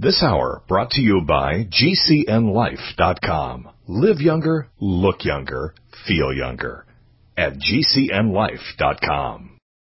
This hour brought to you by GCNLife.com. Live younger, look younger, feel younger at GCNLife.com.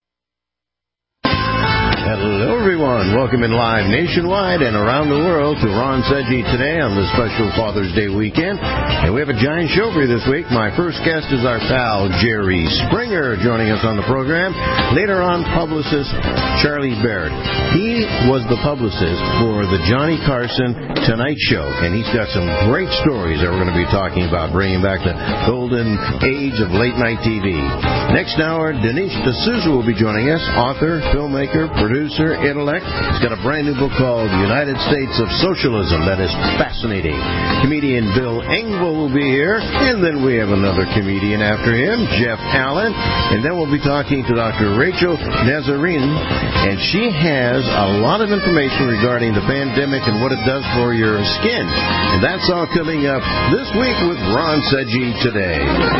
Hello, everyone. Welcome in live nationwide and around the world to Ron Seggi today on this special Father's Day weekend. And we have a giant show for you this week. My first guest is our pal, Jerry Springer, joining us on the program. Later on, publicist Charlie Baird. He was the publicist for the Johnny Carson Tonight Show, and he's got some great stories that we're going to be talking about, bringing back the golden age of late-night TV. Next hour, Dinesh D'Souza will be joining us, author, filmmaker, producer, intellect. He's got a brand new book called United States of Socialism that is fascinating. Comedian Bill Engvall will be here, and then we have another comedian after him, Jeff Allen, and then we'll be talking to Dr. Rachel Nazarin, and she has a lot of information regarding the pandemic and what it does for your skin. And that's all coming up this week with Ron Seggi Today.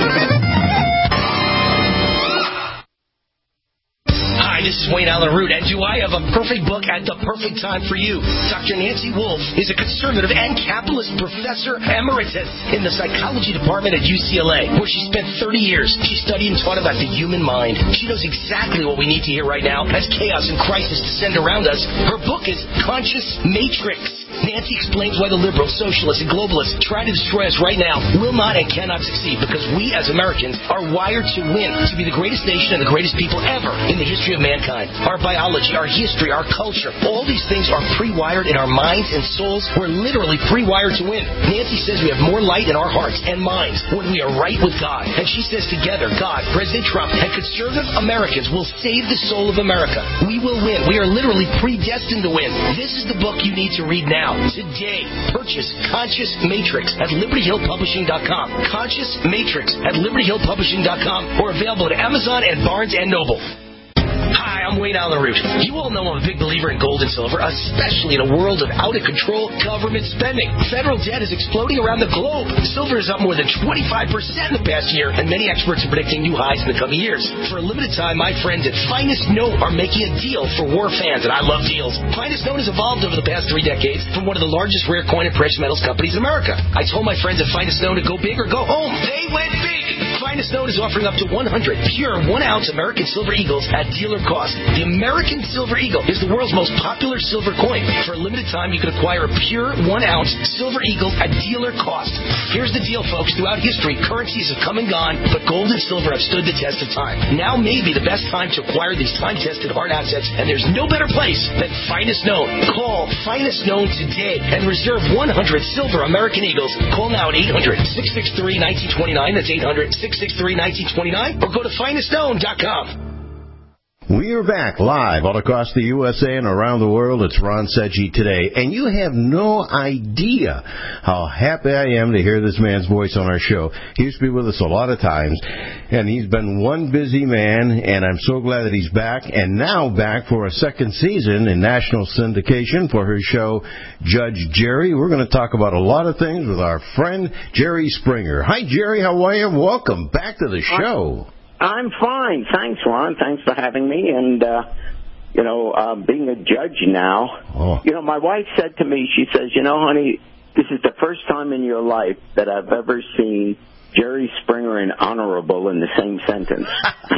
This is Wayne Allen Root, and do I have a perfect book at the perfect time for you? Dr. Nancy Wolfe is a conservative and capitalist professor emeritus in the psychology department at UCLA, where she spent 30 years. She studied and taught about the human mind. She knows exactly what we need to hear right now as chaos and crisis descend around us. Her book is Conscious Matrix. Nancy explains why the liberals, socialists, and globalists try to destroy us right now will not and cannot succeed, because we as Americans are wired to win, to be the greatest nation and the greatest people ever in the history of mankind. Our biology, our history, our culture, all these things are pre-wired in our minds and souls. We're literally pre-wired to win. Nancy says we have more light in our hearts and minds when we are right with God. And she says together, God, President Trump, and conservative Americans will save the soul of America. We will win. We are literally predestined to win. This is the book you need to read now. Today, purchase Conscious Matrix at LibertyHillPublishing.com. Conscious Matrix at LibertyHillPublishing.com, or available at Amazon and Barnes & Noble. Hi, I'm Wayne Allen Root. You all know I'm a big believer in gold and silver, especially in a world of out-of-control government spending. Federal debt is exploding around the globe. Silver is up more than 25% in the past year, and many experts are predicting new highs in the coming years. For a limited time, my friends at Finest Note are making a deal for war fans, and I love deals. Finest Note has evolved over the past 3 decades from one of the largest rare coin and precious metals companies in America. I told my friends at Finest Note to go big or go home. They went big! Finest Note is offering up to 100 pure 1-ounce American Silver Eagles at dealer cost. The American Silver Eagle is the world's most popular silver coin. For a limited time, you can acquire a pure 1-ounce Silver Eagle at dealer cost. Here's the deal, folks. Throughout history, currencies have come and gone, but gold and silver have stood the test of time. Now may be the best time to acquire these time-tested hard assets, and there's no better place than Finest Known. Call Finest Known today and reserve 100 silver American Eagles. Call now at 800-663-1929. That's 800-663-1929. Or go to finestknown.com. We are back live all across the USA and around the world. It's Ron Seggi Today. And you have no idea how happy I am to hear this man's voice on our show. He used to be with us a lot of times, and he's been one busy man, and I'm so glad that he's back, and now back for a second season in national syndication for his show, Judge Jerry. We're going to talk about a lot of things with our friend Jerry Springer. Hi, Jerry. How are you? Welcome back to the show. I'm fine. Thanks, Ron. Thanks for having me. And, being a judge now, my wife said to me, she says, honey, this is the first time in your life that I've ever seen Jerry Springer and honorable in the same sentence.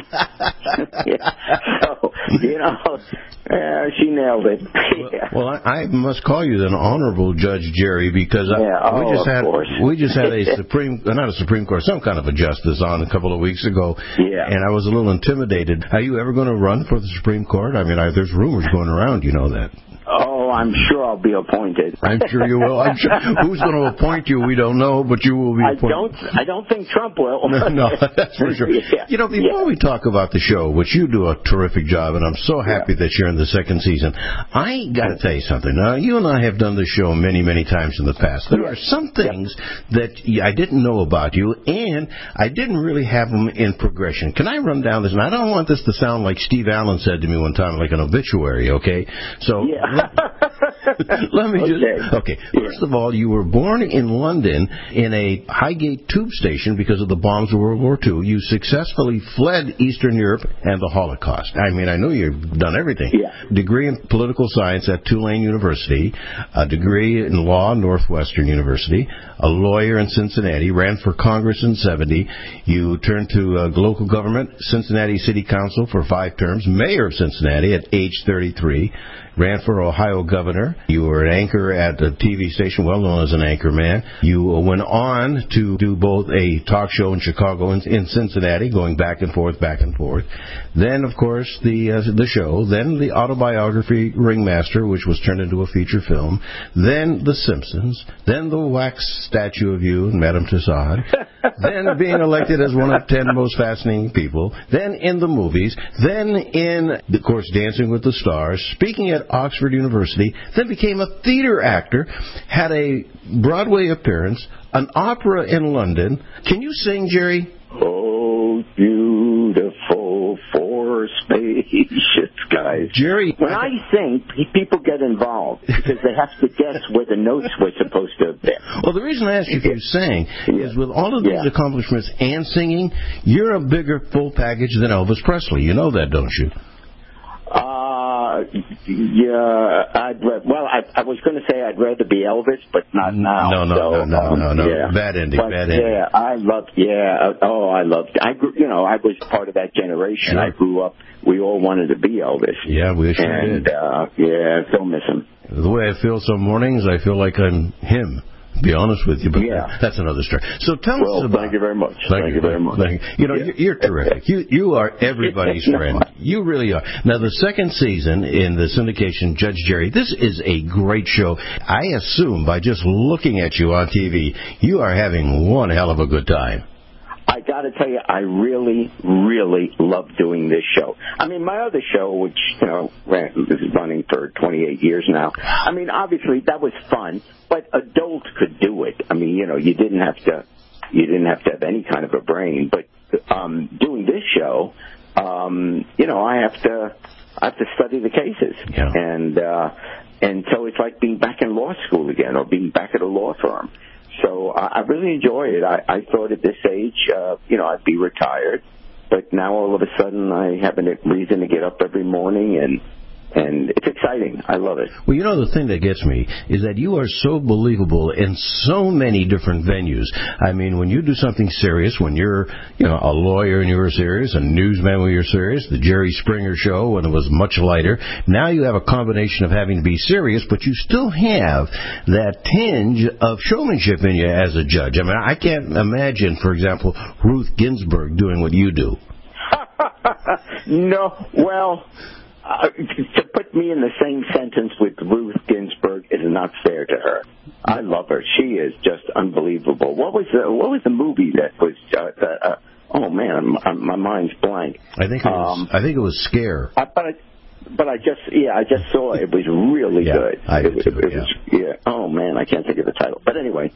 So, she nailed it. Well, I must call you then Honorable Judge Jerry, because we just had a Supreme Court, some kind of a justice on a couple of weeks ago, and I was a little intimidated. Are you ever going to run for the Supreme Court? I mean, there's rumors going around, you know that. Oh, I'm sure I'll be appointed. I'm sure you will. I'm sure. Who's going to appoint you, we don't know, but you will be appointed. I don't think Trump will. No, that's for sure. Before we talk about the show, which you do a terrific job, and I'm so happy that you're in the second season, I got to tell you something. Now, you and I have done this show many, many times in the past. There are some things that I didn't know about you, and I didn't really have them in progression. Can I run down this? And I don't want this to sound like Steve Allen said to me one time, like an obituary, okay? So Let me just... Okay. First of all, you were born in London in a Highgate tube station because of the bombs of World War II. You successfully fled Eastern Europe and the Holocaust. I mean, I know you've done everything. Yeah. Degree in political science at Tulane University, a degree in law at Northwestern University, a lawyer in Cincinnati, ran for Congress in 70. You turned to local government, Cincinnati City Council for 5 terms, mayor of Cincinnati at age 33, ran for Ohio governor. You were an anchor at a TV station well known as an anchor man. You went on to do both a talk show in Chicago and in Cincinnati, going back and forth. Then, of course, the show. Then the autobiography Ringmaster, which was turned into a feature film. Then The Simpsons. Then the wax statue of you and Madame Tussauds. Then being elected as one of 10 most fascinating people. Then in the movies. Then in, of course, Dancing with the Stars. Speaking at Oxford University. Then became a theater actor. Had a Broadway appearance. An opera in London. Can you sing, Jerry? Oh, beautiful for spacious skies. Jerry, when I sing, people get involved because they have to guess where the notes were supposed to have been. Well, the reason I asked you if you sang is with all of these accomplishments and singing, you're a bigger full package than Elvis Presley. You know that, don't you? I was going to say I'd rather be Elvis, but not now. No. Yeah. Bad ending. Yeah, I loved. I was part of that generation. Sure. I grew up. We all wanted to be Elvis. Yeah, we sure did. Still miss him. The way I feel some mornings, I feel like I'm him. Be honest with you, but that's another story. So tell us about... Thank you very much. Thank you very much. You know, you're terrific. You are everybody's friend. You really are. Now, the second season in the syndication, Judge Jerry, this is a great show. I assume by just looking at you on TV, you are having one hell of a good time. I got to tell you, I really, really love doing this show. I mean, my other show, which, is running for 28 years now, I mean, obviously that was fun, but adults could do it. I mean, you didn't have to have any kind of a brain, but doing this show, I have to study the cases. Yeah. And so it's like being back in law school again or being back at a law firm. So I really enjoy it. I thought at this age, I'd be retired, but now all of a sudden I have a reason to get up every morning, and it's exciting. I love it. Well, the thing that gets me is that you are so believable in so many different venues. I mean, when you do something serious, when you're, a lawyer and you're serious, a newsman when you're serious, the Jerry Springer show when it was much lighter. Now you have a combination of having to be serious, but you still have that tinge of showmanship in you as a judge. I mean, I can't imagine, for example, Ruth Ginsburg doing what you do. No, well... to put me in the same sentence with Ruth Ginsburg is not fair to her. I love her. She is just unbelievable. What was the movie that was? Oh man, my mind's blank. I think it was Scare. But I just saw it. It was really good. I did too. Oh man, I can't think of the title. But anyway,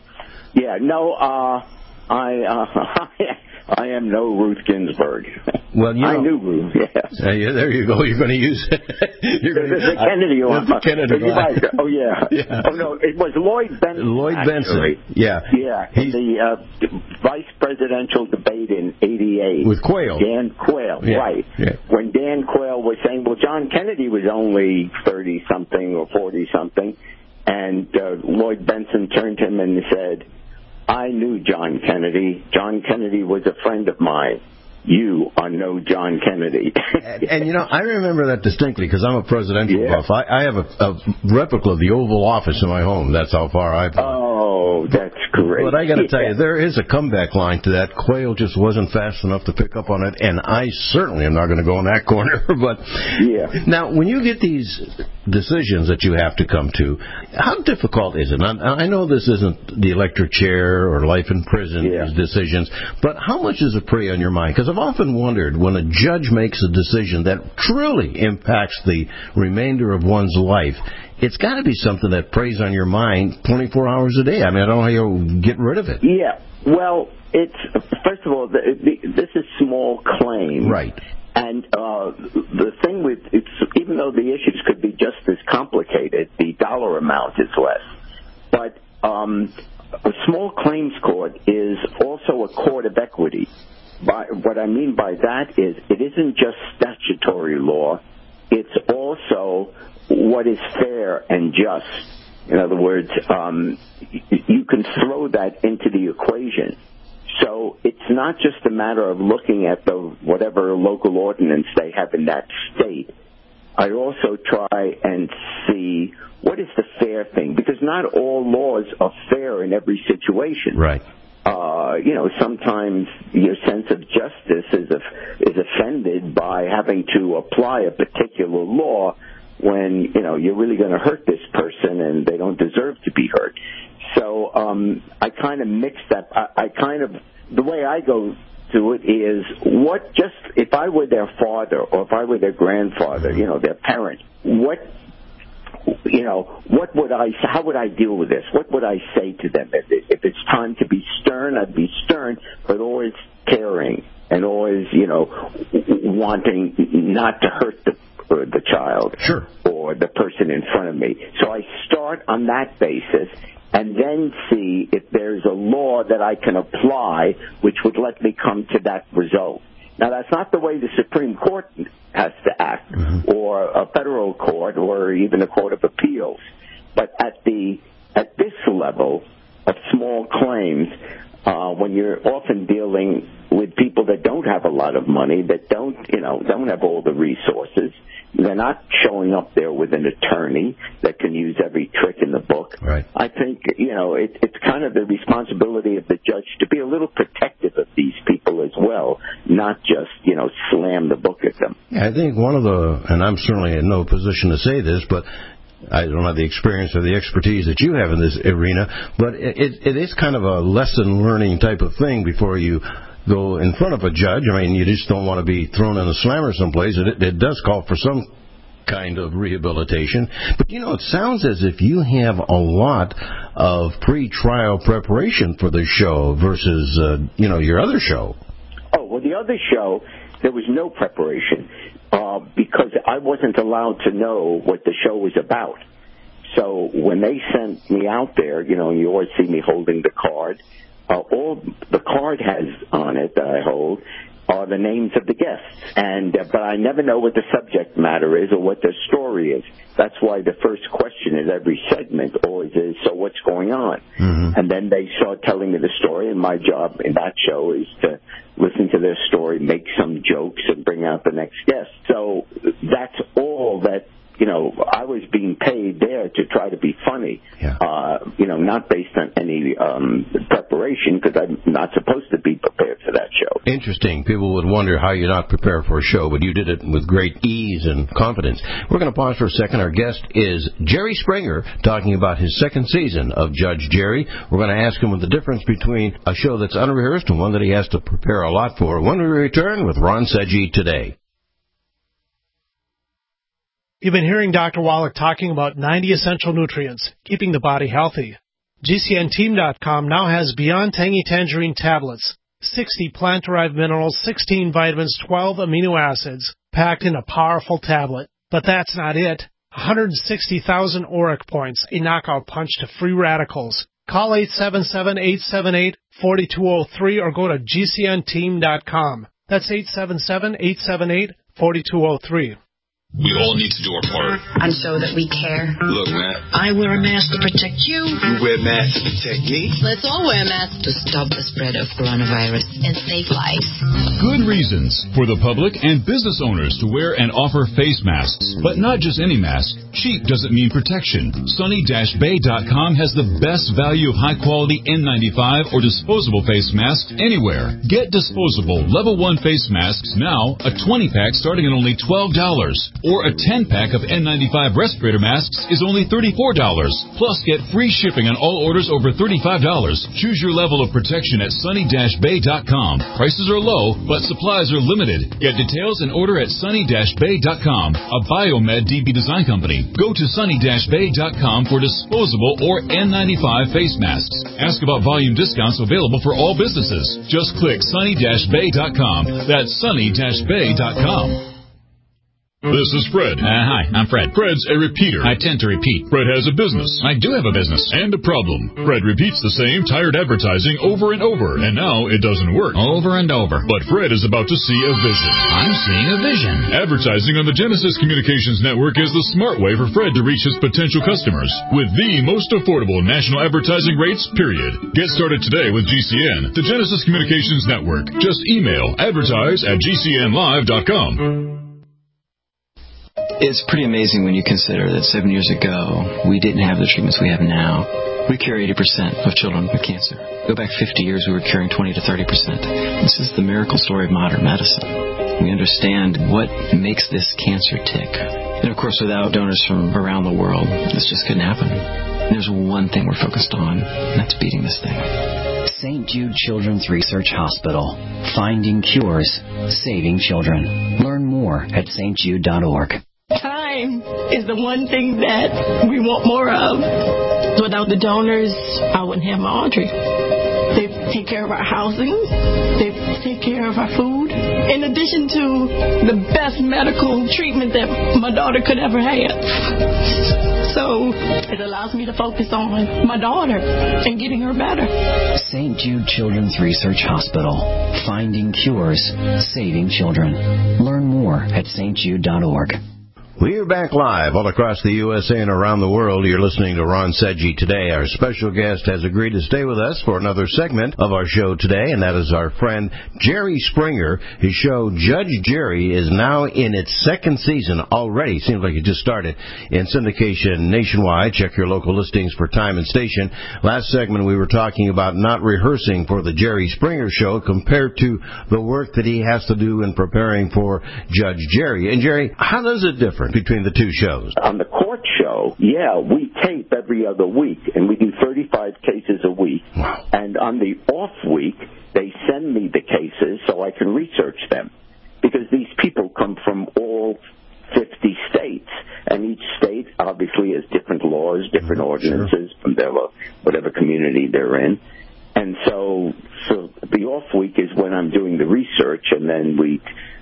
I am no Ruth Ginsburg. Well, I knew Ruth. There you go. You're going to use it. The Kennedy one. The Kennedy one. Oh yeah. Oh no, it was Lloyd Bentsen. Lloyd Bentsen. Yeah. In the vice presidential debate in '88 with Quayle. Dan Quayle, right? Yeah. When Dan Quayle was saying, "Well, John Kennedy was only 30-something or 40-something," and Lloyd Bentsen turned to him and said, "I knew John Kennedy. John Kennedy was a friend of mine. You are no John Kennedy." and I remember that distinctly because I'm a presidential buff. I have a replica of the Oval Office in my home. That's how far I've gone. Oh, that's great. But I got to tell you, there is a comeback line to that. Quayle just wasn't fast enough to pick up on it, and I certainly am not going to go in that corner. But now, when you get these decisions that you have to come to, how difficult is it? I know this isn't the electric chair or life in prison, these decisions, but how much does it prey on your mind? Because I've often wondered when a judge makes a decision that truly impacts the remainder of one's life, it's got to be something that preys on your mind 24 hours a day. I mean, I don't know how you'll get rid of it. Yeah. Well, it's first of all, this is small claim. Right. And the thing with it's, even though the issues could be just as complicated, the dollar amount is less. But a small claims court is also a court of equity. What I mean by that is it isn't just statutory law. It's also what is fair and just. In other words, you can throw that into the equation. So it's not just a matter of looking at whatever local ordinance they have in that state. I also try and see what is the fair thing, because not all laws are fair in every situation. Right. Sometimes your sense of justice is offended by having to apply a particular law when, you're really going to hurt this person and they don't deserve to be hurt. So I kind of mix that. The way I go to it is if I were their father or if I were their grandfather, their parent, how would I deal with this? What would I say to them? If it's time to be stern, I'd be stern, but always caring and always, wanting not to hurt the child. Sure. Or the person in front of me. So I start on that basis and then see if there's a law that I can apply which would let me come to that result. Now, that's not the way the Supreme Court has to act, or a federal court, or even a court of appeals. But at this level of small claims, when you're often dealing with people that don't have a lot of money, that don't have all the resources, they're not showing up there with an attorney that can use every trick in the book. Right. I think, it's kind of the responsibility of the judge to be a little protective of these people as well, not just, slam the book at them. Yeah, I think and I'm certainly in no position to say this, but I don't have the experience or the expertise that you have in this arena, but it is kind of a lesson learning type of thing before you go in front of a judge. I mean, you just don't want to be thrown in a slammer someplace. It does call for some kind of rehabilitation. But, it sounds as if you have a lot of pre-trial preparation for the show versus, your other show. Oh, well, the other show, there was no preparation because I wasn't allowed to know what the show was about. So when they sent me out there, you always see me holding the card. All the card has on it that I hold are the names of the guests, but I never know what the subject matter is or what the story is. That's why the first question in every segment always is, so what's going on? Mm-hmm. And then they start telling me the story, and my job in that show is to listen to their story, make some jokes, and bring out the next guest. So that's all that, I was being paid there to try to be funny, not based on any preparation, because I'm not supposed to be prepared for that show. Interesting. People would wonder how you're not prepared for a show, but you did it with great ease and confidence. We're going to pause for a second. Our guest is Jerry Springer, talking about his second season of Judge Jerry. We're going to ask him the difference between a show that's unrehearsed and one that he has to prepare a lot for. When we return with Ron Seggi today. You've been hearing Dr. Wallach talking about 90 essential nutrients, keeping the body healthy. GCNteam.com now has Beyond Tangy Tangerine tablets, 60 plant-derived minerals, 16 vitamins, 12 amino acids, packed in a powerful tablet. But that's not it. 160,000 ORAC points, a knockout punch to free radicals. Call 877-878-4203 or go to GCNteam.com. That's 877-878-4203. We all need to do our part. And show that we care. Look, man. I wear a mask to protect you. You wear masks to protect me. Let's all wear masks to stop the spread of coronavirus and save lives. Good reasons for the public and business owners to wear and offer face masks. But not just any mask. Cheap doesn't mean protection. Sunny-Bay.com has the best value of high-quality N95 or disposable face masks anywhere. Get disposable Level 1 face masks now, a 20-pack starting at only $12. Or a 10-pack of N95 respirator masks is only $34. Plus, get free shipping on all orders over $35. Choose your level of protection at sunny-bay.com. Prices are low, but supplies are limited. Get details and order at sunny-bay.com, a Biomed DB design company. Go to sunny-bay.com for disposable or N95 face masks. Ask about volume discounts available for all businesses. Just click sunny-bay.com. That's sunny-bay.com. This is Fred. Hi, I'm Fred. Fred's a repeater. I tend to repeat. Fred has a business. I do have a business. And a problem. Fred repeats the same tired advertising over and over, and now it doesn't work. Over and over. But Fred is about to see a vision. I'm seeing a vision. Advertising on the Genesis Communications Network is the smart way for Fred to reach his potential customers with the most affordable national advertising rates, period. Get started today with GCN, the Genesis Communications Network. Just email advertise@gcnlive.com. It's pretty amazing when you consider that 7 years ago, we didn't have the treatments we have now. We cure 80% of children with cancer. Go back 50 years, we were curing 20 to 30%. This is the miracle story of modern medicine. We understand what makes this cancer tick. And of course, without donors from around the world, this just couldn't happen. And there's one thing we're focused on, and that's beating this thing. St. Jude Children's Research Hospital. Finding cures, saving children. Learn more at stjude.org. Time is the one thing that we want more of. Without the donors, I wouldn't have my Audrey. They take care of our housing. They take care of our food. In addition to the best medical treatment that my daughter could ever have. So it allows me to focus on my daughter and getting her better. St. Jude Children's Research Hospital. Finding cures, saving children. Learn more at stjude.org. We're back live all across the USA and around the world. You're listening to Ron Sedgy today. Our special guest has agreed to stay with us for another segment of our show today, and that is our friend Jerry Springer. His show, Judge Jerry, is now in its second season already. Seems like it just started in syndication nationwide. Check your local listings for time and station. Last segment, we were talking about not rehearsing for the Jerry Springer show compared to the work that he has to do in preparing for Judge Jerry. And, Jerry, how does it differ between the two shows? On the court show, we tape every other week, and we do 35 cases a week. Wow. And on the off week, they send me the cases so I can research them. Because these people come from all 50 states, and each state obviously has different laws, different ordinances from their whatever community they're in. And so the off week is when I'm doing the research, and then we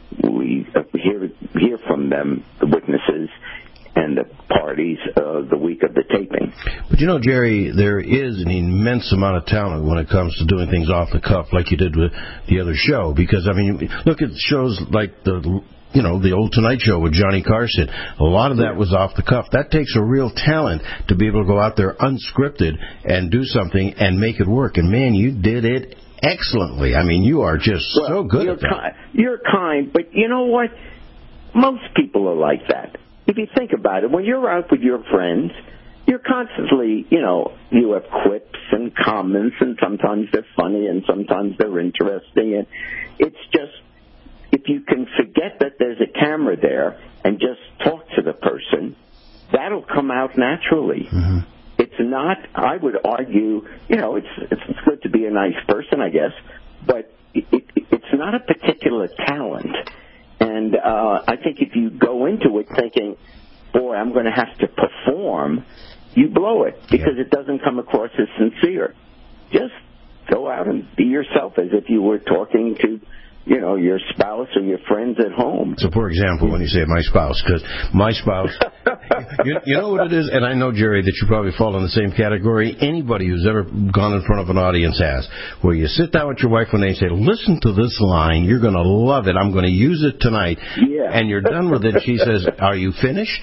hear from them, the witnesses and the parties, the week of the taping. But Jerry, there is an immense amount of talent when it comes to doing things off the cuff like you did with the other show. Because, look at shows like the old Tonight Show with Johnny Carson. A lot of that was off the cuff. That takes a real talent to be able to go out there unscripted and do something and make it work. And, man, you did it excellently. You are just so good at that. You're kind, but you know what? Most people are like that. If you think about it, when you're out with your friends, you're constantly, you have quips and comments, and sometimes they're funny and sometimes they're interesting. And it's just, if you can forget that there's a camera there and just talk to the person, that'll come out naturally. Mm-hmm. It's not, I would argue, it's good to be a nice person, I guess, but it's not a particular talent. And I think if you go into it thinking, boy, I'm going to have to perform, you blow it because it doesn't come across as sincere. Just go out and be yourself as if you were talking to your spouse or your friends at home. So, for example, when you say my spouse, because my spouse, you know what it is? And I know, Jerry, that you probably fall in the same category. Anybody who's ever gone in front of an audience has, where you sit down with your wife one day and say, listen to this line, you're going to love it, I'm going to use it tonight. Yeah. And you're done with it. She says, are you finished?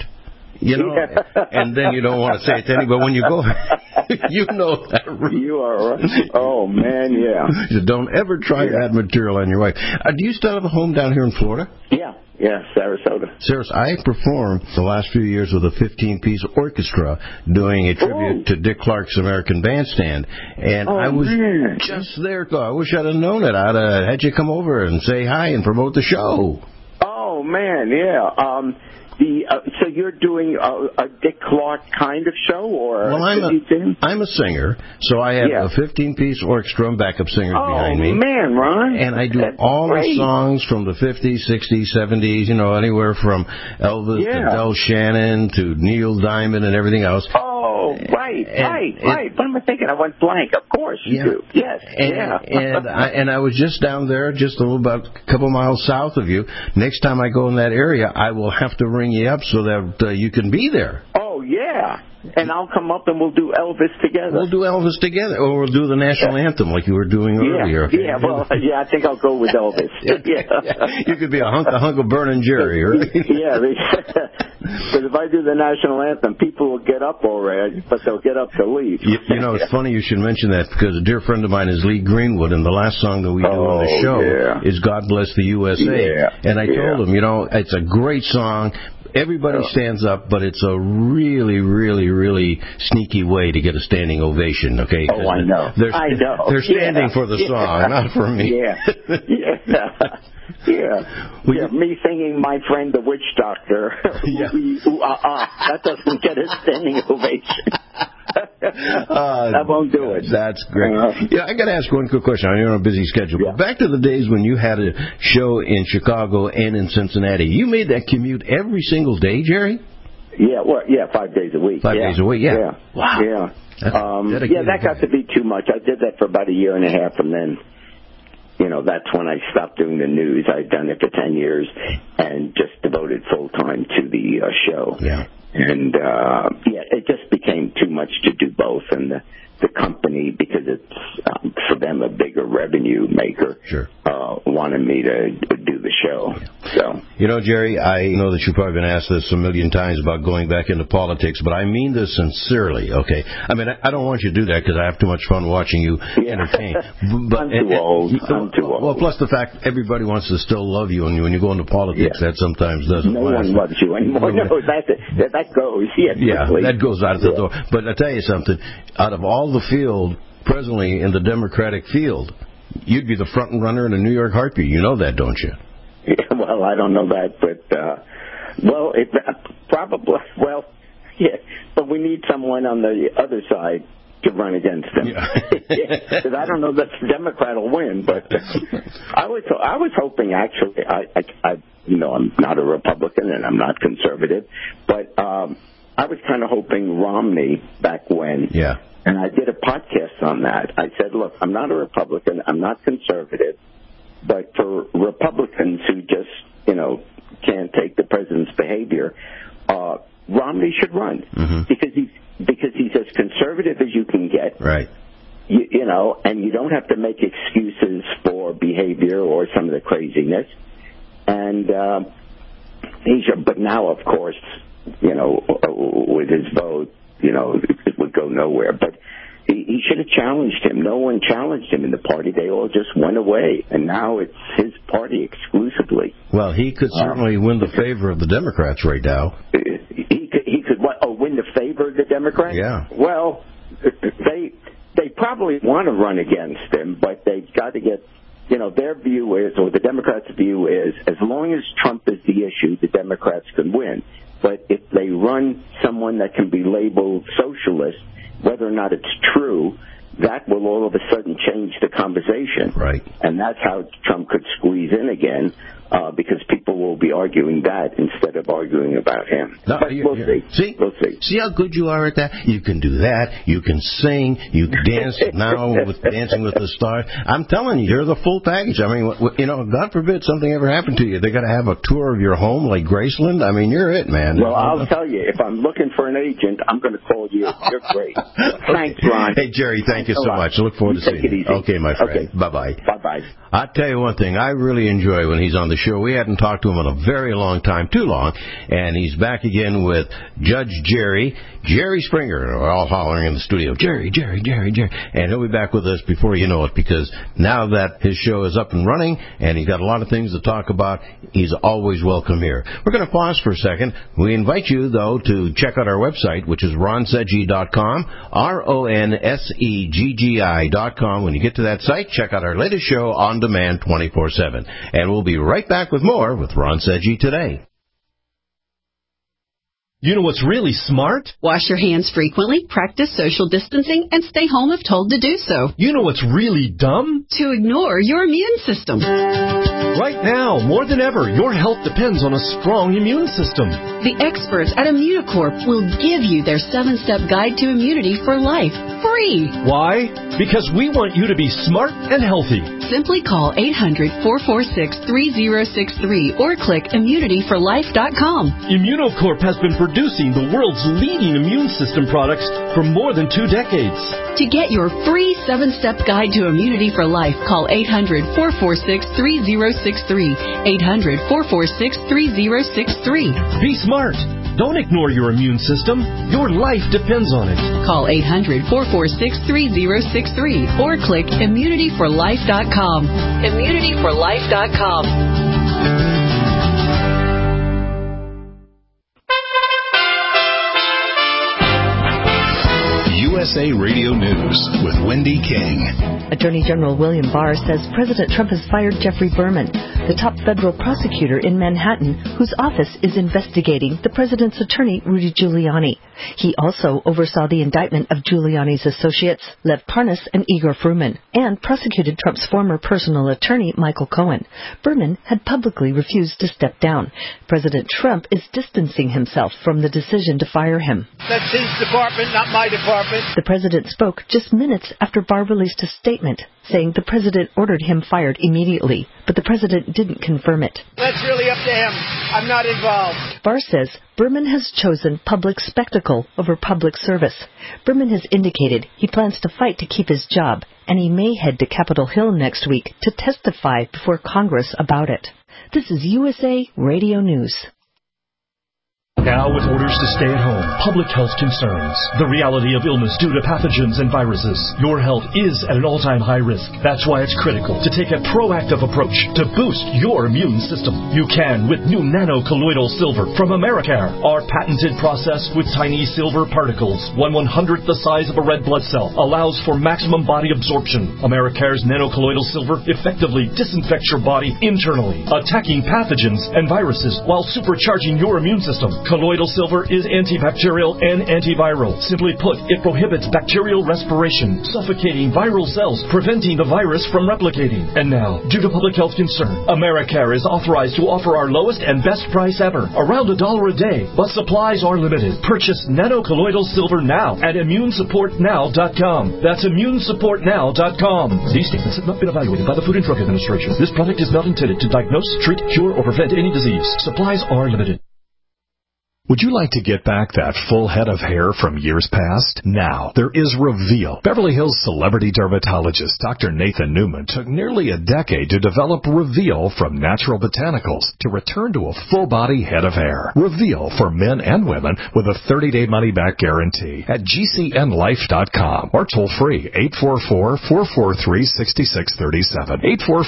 And then you don't want to say it to anybody, but when you go, you know that. You are right. Oh, man, yeah. So don't ever try that material on your wife. Do you still have a home down here in Florida? Yeah, Sarasota. I performed the last few years with a 15-piece orchestra doing a tribute to Dick Clark's American Bandstand. And I was just there. I wish I'd have known it. I'd have had you come over and say hi and promote the show. Oh, man, yeah. So you're doing a Dick Clark kind of show, or? Well, I'm a singer, so I have a 15-piece orchestra and backup singers behind me. Oh man, Ron! And I do all the songs from the 50s, 60s, 70s. You know, anywhere from Elvis to Del Shannon to Neil Diamond and everything else. Oh, right. What am I thinking? I went blank. Of course you do. Yes. And I was just down there, just a couple miles south of you. Next time I go in that area, I will have to ring you up so that you can be there. Oh, yeah. And I'll come up and we'll do Elvis together. We'll do Elvis together, or we'll do the national anthem like you were doing earlier. I think I'll go with Elvis. You could be a hunk of Burnin' Jerry, right? Because if I do the national anthem, people will get up already, but they'll get up to leave. You know, it's funny you should mention that, because a dear friend of mine is Lee Greenwood, and the last song that we do on the show is God Bless the USA. And I told him, you know, it's a great song. Everybody stands up, but it's a really, really, really sneaky way to get a standing ovation, okay? Oh, I know. They're standing for the song, not for me. Me singing My Friend the Witch Doctor. That doesn't get a standing ovation. That won't do it. That's great. I got to ask one quick question. I know you're on a busy schedule. But back to the days when you had a show in Chicago and in Cincinnati, you made that commute every single day, Jerry? 5 days a week. 5 days a week, Wow. Yeah. That got to be too much. I did that for about a year and a half, and then, you know, that's when I stopped doing the news. I'd done it for 10 years and just devoted full time to the show. Yeah. And, it just became too much to do both. And the company, because it's, for them, a bigger revenue maker, wanted me to do the show. So, you know, Jerry, I know that you've probably been asked this a million times about going back into politics, but I mean this sincerely, okay? I mean, I don't want you to do that because I have too much fun watching you entertain. But, I'm too old. Well, plus the fact everybody wants to still love you, and when you go into politics, that sometimes doesn't No one loves you anymore. No, that goes. That goes out of the door. But I tell you something, out of all the field presently in the Democratic field, you'd be the front runner in a New York heartbeat. You know that, don't you? Well, I don't know that, but but we need someone on the other side to run against him. Because I don't know that the Democrat will win, but I was hoping, actually, I'm not a Republican and I'm not conservative, but I was kind of hoping Romney back when. Yeah. And I did a podcast on that. I said, look, I'm not a Republican, I'm not conservative, but for Republicans who just, can't take the president's behavior, Romney should run because he's as conservative as you can get. Right. And you don't have to make excuses for behavior or some of the craziness. And but now, of course, with his vote, it would go nowhere. But he should have challenged him. No one challenged him in the party. They all just went away. And now it's his party exclusively. Well, he could certainly win the favor of the Democrats right now. He could win the favor of the Democrats? Yeah. Well, they probably want to run against him, but they've got to get, their view is, or the Democrats' view is, as long as Trump is the issue, the Democrats can win. But if they run someone that can be labeled socialist, whether or not it's true, that will all of a sudden change the conversation. Right. And that's how Trump could squeeze in again, because people will be arguing that instead of arguing about him. No, but we'll see. We'll see. See how good you are at that? You can do that. You can sing. You can dance now with Dancing with the Stars. I'm telling you, you're the full package. I mean, God forbid something ever happened to you. They got to have a tour of your home like Graceland. I mean, you're it, man. Well, I'll tell you, if I'm looking for an agent, I'm going to call you. You're great. Thanks, Ron. Hey, Jerry, thank you so much. I look forward to seeing you. Okay, my friend. Okay. Bye-bye. Bye-bye. I'll tell you one thing. I really enjoy when he's on the show. We hadn't talked to him in a very long time, too long, and he's back again with Judge Jerry Springer. We're all hollering in the studio, Jerry, Jerry, Jerry, Jerry. And he'll be back with us before you know it, because now that his show is up and running and he's got a lot of things to talk about, he's always welcome here. We're going to pause for a second. We invite you, though, to check out our website, which is ronsedgy.com, RONSEGGI.com. When you get to that site, check out our latest show on demand 24/7. And we'll be right back with more with Ron Sedgy Today. You know what's really smart? Wash your hands frequently, practice social distancing, and stay home if told to do so. You know what's really dumb? To ignore your immune system. Right now, more than ever, your health depends on a strong immune system. The experts at Immunocorp will give you their 7-step guide to immunity for life, free. Why? Because we want you to be smart and healthy. Simply call 800-446-3063 or click immunityforlife.com. Immunocorp has been producing the world's leading immune system products for more than 2 decades. To get your free 7-step guide to immunity for life, call 800-446-3063. 800-446-3063. Be smart. Don't ignore your immune system. Your life depends on it. Call 800-446-3063 or click immunityforlife.com. Immunityforlife.com. USA Radio News with Wendy King. Attorney General William Barr says President Trump has fired Jeffrey Berman, the top federal prosecutor in Manhattan, whose office is investigating the president's attorney, Rudy Giuliani. He also oversaw the indictment of Giuliani's associates, Lev Parnas and Igor Fruman, and prosecuted Trump's former personal attorney, Michael Cohen. Berman had publicly refused to step down. President Trump is distancing himself from the decision to fire him. That's his department, not my department. The president spoke just minutes after Barr released a statement saying the president ordered him fired immediately, but the president didn't confirm it. That's really up to him. I'm not involved. Barr says Berman has chosen public spectacle over public service. Berman has indicated he plans to fight to keep his job, and he may head to Capitol Hill next week to testify before Congress about it. This is USA Radio News. Now with orders to stay at home, public health concerns, the reality of illness due to pathogens and viruses, your health is at an all-time high risk. That's why it's critical to take a proactive approach to boost your immune system. You can with new nano-colloidal silver from Americare. Our patented process with tiny silver particles, 1/100th the size of a red blood cell, allows for maximum body absorption. Americare's nano-colloidal silver effectively disinfects your body internally, attacking pathogens and viruses while supercharging your immune system. Colloidal silver is antibacterial and antiviral. Simply put, it prohibits bacterial respiration, suffocating viral cells, preventing the virus from replicating. And now, due to public health concern, Americare is authorized to offer our lowest and best price ever, around $1 a day. But supplies are limited. Purchase nano-colloidal silver now at immunesupportnow.com. That's immunesupportnow.com. These statements have not been evaluated by the Food and Drug Administration. This product is not intended to diagnose, treat, cure, or prevent any disease. Supplies are limited. Would you like to get back that full head of hair from years past? Now, there is Reveal. Beverly Hills celebrity dermatologist Dr. Nathan Newman took nearly a decade to develop Reveal from natural botanicals to return to a full-body head of hair. Reveal for men and women with a 30-day money-back guarantee at GCNlife.com or toll-free 844-443-6637.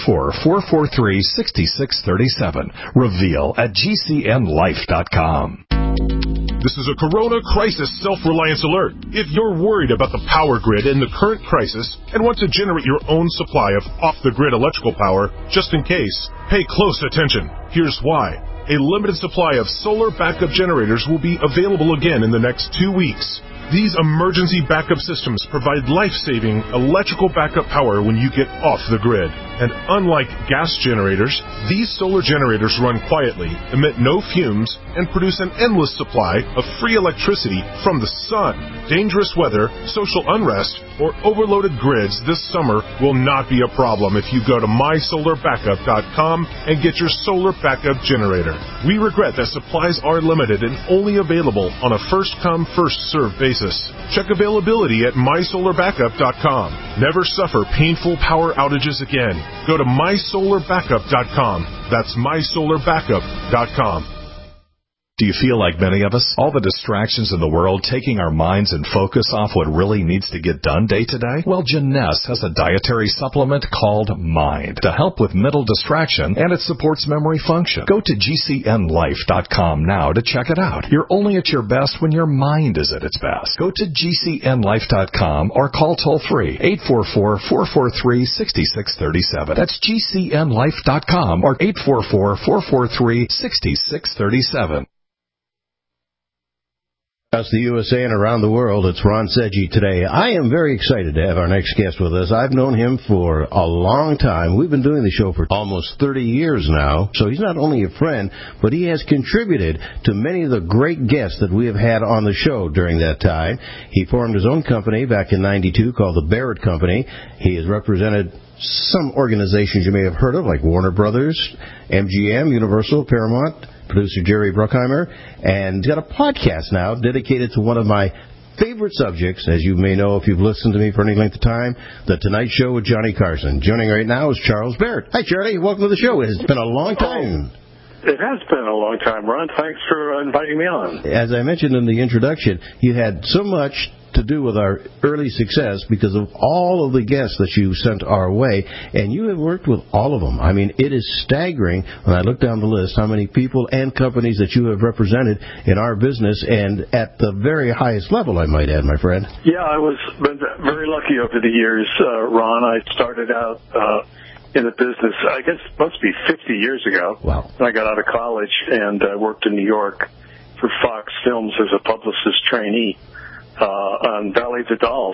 844-443-6637. Reveal at GCNlife.com. This is a Corona Crisis Self-Reliance Alert. If you're worried about the power grid in the current crisis and want to generate your own supply of off-the-grid electrical power, just in case, pay close attention. Here's why. A limited supply of solar backup generators will be available again in the next 2 weeks. These emergency backup systems provide life-saving electrical backup power when you get off the grid. And unlike gas generators, these solar generators run quietly, emit no fumes, and produce an endless supply of free electricity from the sun. Dangerous weather, social unrest, or overloaded grids this summer will not be a problem if you go to mysolarbackup.com and get your solar backup generator. We regret that supplies are limited and only available on a first-come, first-served basis. Check availability at mysolarbackup.com. Never suffer painful power outages again. Go to mysolarbackup.com. That's mysolarbackup.com. Do you feel like many of us? All the distractions in the world taking our minds and focus off what really needs to get done day to day? Well, Jeunesse has a dietary supplement called Mind to help with mental distraction, and it supports memory function. Go to GCNlife.com now to check it out. You're only at your best when your mind is at its best. Go to GCNlife.com or call toll-free 844-443-6637. That's GCNlife.com or 844-443-6637. Across the USA and around the world, it's Ron Seggi today. I am very excited to have our next guest with us. I've known him for a long time. We've been doing the show for almost 30 years now. So he's not only a friend, but he has contributed to many of the great guests that we have had on the show during that time. He formed his own company back in '92 called the Barrett Company. He has represented some organizations you may have heard of, like Warner Brothers, MGM, Universal, Paramount, producer Jerry Bruckheimer, and he's got a podcast now dedicated to one of my favorite subjects, as you may know if you've listened to me for any length of time, The Tonight Show with Johnny Carson. Joining right now is Charles Barrett. Hi, Charlie. Welcome to the show. It's been a long time. It has been a long time, Ron. Thanks for inviting me on. As I mentioned in the introduction, you had so much to do with our early success because of all of the guests that you sent our way, and you have worked with all of them. I mean, it is staggering when I look down the list how many people and companies that you have represented in our business, and at the very highest level, I might add, my friend. Yeah, I was been very lucky over the years, Ron. I started out in the business, I guess it must be 50 years ago. Wow. When I got out of college and worked in New York for Fox Films as a publicist trainee. On Valley of the Dolls.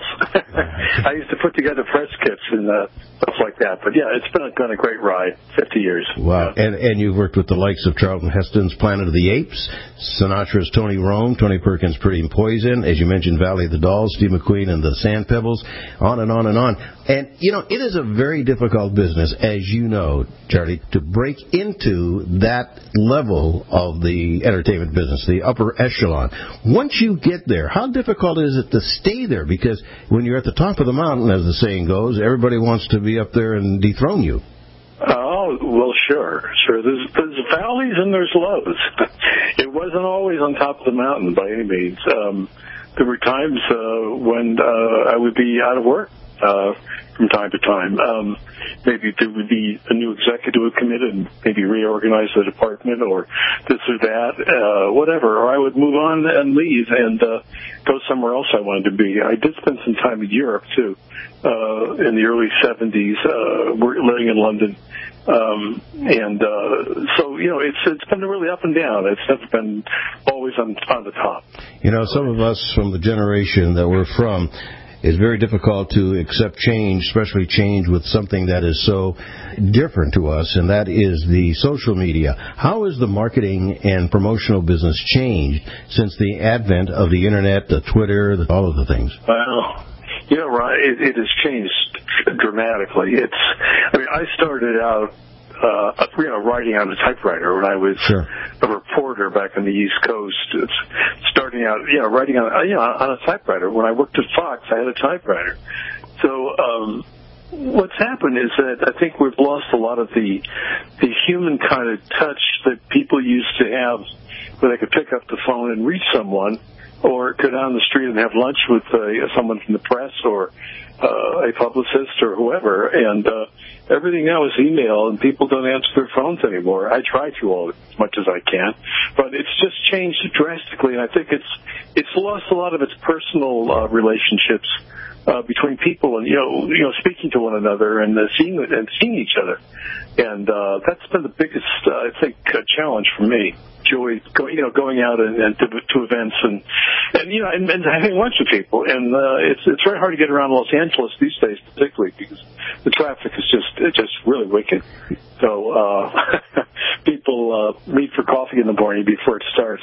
I used to put together press kits and stuff like that. But, yeah, it's been a great ride, 50 years. Wow. Yeah. And you've worked with the likes of Charlton Heston's Planet of the Apes, Sinatra's Tony Rome, Tony Perkins' Pretty in Poison, as you mentioned, Valley of the Dolls, Steve McQueen and the Sand Pebbles, on and on and on. And, you know, it is a very difficult business, as you know, Charlie, to break into that level of the entertainment business, the upper echelon. Once you get there, how difficult is it to stay there? Because when you're at the top of the mountain, as the saying goes, everybody wants to be up there and dethrone you. Oh, well, sure. There's valleys and there's lows. It wasn't always on top of the mountain by any means. There were times when I would be out of work from time to time. Maybe there would be a new executive who come in and maybe reorganize the department or this or that, whatever. Or I would move on and leave and go somewhere else I wanted to be. I did spend some time in Europe, too, in the early 70s, living in London. So, you know, it's been really up and down. It's never been always on the top. You know, some of us from the generation that we're from, it's very difficult to accept change, especially change with something that is so different to us, and that is the social media. How has the marketing and promotional business changed since the advent of the Internet, the Twitter, all of the things? Well, you know, Ron, it has changed dramatically. I started out writing on a typewriter when I was a reporter back on the East Coast. Starting out, writing on a typewriter. When I worked at Fox, I had a typewriter. So what's happened is that I think we've lost a lot of the human kind of touch that people used to have, where they could pick up the phone and reach someone, or go down the street and have lunch with someone from the press or a publicist or whoever. And everything now is email, and people don't answer their phones anymore. I try to as much as I can, but it's just changed drastically, and I think it's lost a lot of its personal relationships between people, and speaking to one another and seeing each other. And that's been the biggest, I think, challenge for me. Joy, going out and to events and having lunch with people. And it's very hard to get around Los Angeles these days, particularly because the traffic is just really wicked. So people meet for coffee in the morning before it starts.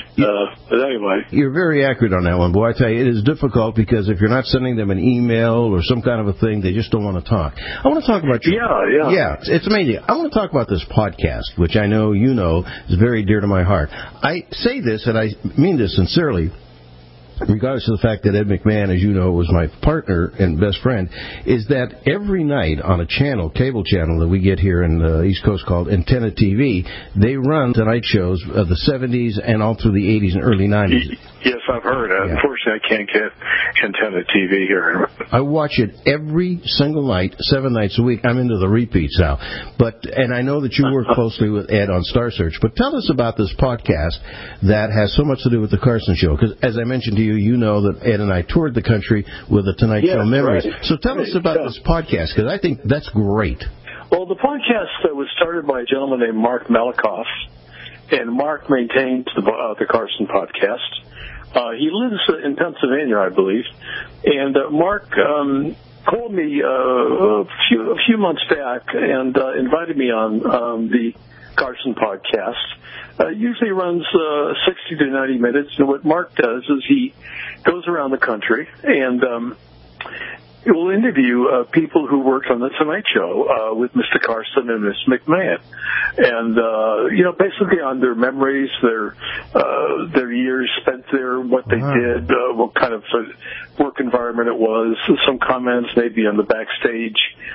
But anyway, you're very accurate on that one, boy. I tell you, it is difficult because if you're not sending them an email or some kind of a thing, they just don't want to talk. I want to talk about you. Yeah, it's amazing. I want to talk about this podcast, which I know you know is very dear to my heart. I say this, and I mean this sincerely, regardless of the fact that Ed McMahon, as you know, was my partner and best friend, is that every night on a cable channel that we get here in the East Coast called Antenna TV, they run tonight shows of the 70s and all through the 80s and early 90s. Yes, I've heard. Unfortunately, I can't get Antenna TV here. I watch it every single night, 7 nights a week. I'm into the repeats now. And I know that you work closely with Ed on Star Search. But tell us about this podcast that has so much to do with the Carson Show. Because as I mentioned to you, you know that Ed and I toured the country with the Tonight Show Memories. Right. So tell us about this podcast, because I think that's great. Well, the podcast was started by a gentleman named Mark Malikoff, and Mark maintains the Carson podcast. He lives in Pennsylvania, I believe. And Mark called me a few months back and invited me on the Carson podcast. Usually runs 60 to 90 minutes. And what Mark does is he goes around the country and he will interview people who worked on The Tonight Show with Mr. Carson and Ms. McMahon. And, basically on their memories, their years spent there, what they did, what kind of work environment it was, some comments maybe on the backstage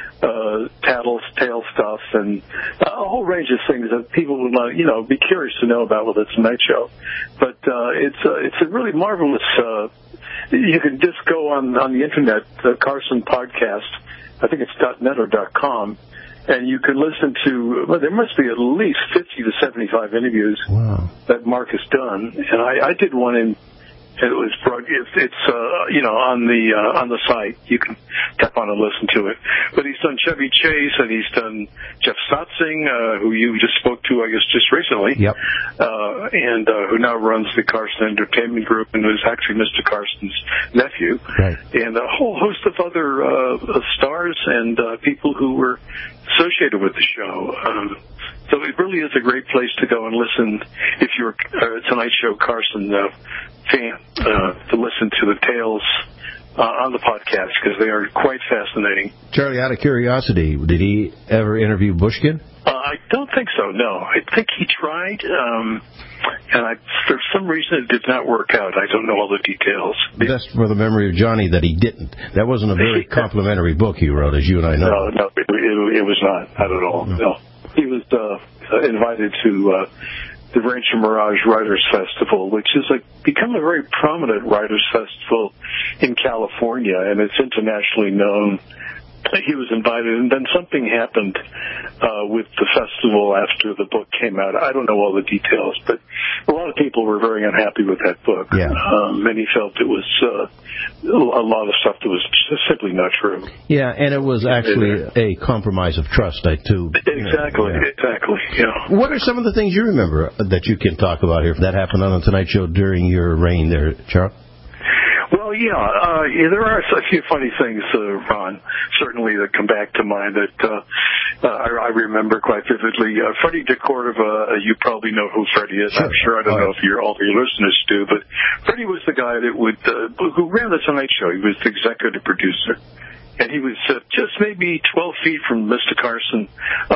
tale stuff, and a whole range of things that people would be curious to know about with The Tonight Show. But it's a really marvelous. You can just go on the internet, the Carson podcast. I think it's .net or .com. And you can listen to, there must be at least 50 to 75 interviews that Mark has done. And I did one it was on the site. You can tap on and listen to it. But he's done Chevy Chase, and he's done Jeff Stotzing, who you just spoke to, I guess, just recently. Yep. And who now runs the Carson Entertainment Group and is actually Mr. Carson's nephew. Right. And a whole host of other stars and people who were associated with the show. So it really is a great place to go and listen if you're a Tonight Show Carson fan, to listen to the tales on the podcast, because they are quite fascinating. Charlie, out of curiosity, did he ever interview Bushkin? I don't think so, no. I think he tried, and for some reason it did not work out. I don't know all the details. That's for the memory of Johnny that he didn't. That wasn't a very complimentary book he wrote, as you and I know. No, it was not at all. No. He was invited to the Rancho Mirage Writers Festival, which is become a very prominent writers festival in California, and it's internationally known. He was invited, and then something happened with the festival after the book came out. I don't know all the details, but a lot of people were very unhappy with that book. Yeah. Many felt it was a lot of stuff that was simply not true. Yeah, and it was actually a compromise of trust, too. Exactly, yeah. What are some of the things you remember that you can talk about here that happened on The Tonight Show during your reign there, Charles? Well, there are a few funny things, Ron, certainly that come back to mind that I remember quite vividly. Freddie DeCordova, you probably know who Freddie is. Sure. I'm sure. I don't know if all your listeners do, but Freddie was the guy that who ran The Tonight Show. He was the executive producer. And he was just maybe 12 feet from Mr. Carson,